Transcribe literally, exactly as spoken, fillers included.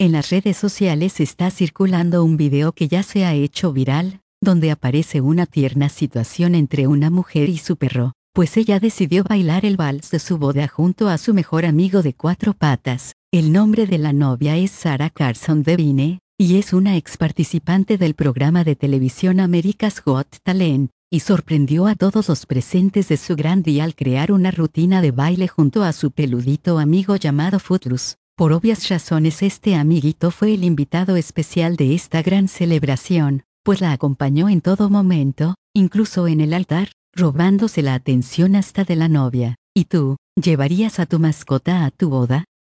En las redes sociales está circulando un video que ya se ha hecho viral, donde aparece una tierna situación entre una mujer y su perro, pues ella decidió bailar el vals de su boda junto a su mejor amigo de cuatro patas. El nombre de la novia es Sarah Carson Devine, y es una ex participante del programa de televisión America's Got Talent, y sorprendió a todos los presentes de su gran día al crear una rutina de baile junto a su peludito amigo llamado Footloose. Por obvias razones este amiguito fue el invitado especial de esta gran celebración, pues la acompañó en todo momento, incluso en el altar, robándose la atención hasta de la novia. ¿Y tú, llevarías a tu mascota a tu boda?